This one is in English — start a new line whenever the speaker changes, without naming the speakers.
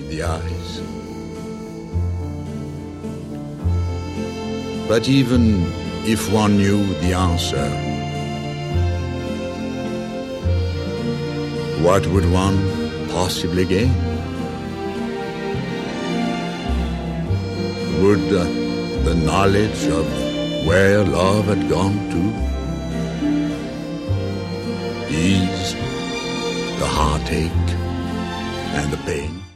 the eyes. But even if one knew the answer, what would one possibly gain? Would the knowledge of where love had gone to ease the heartache and the pain?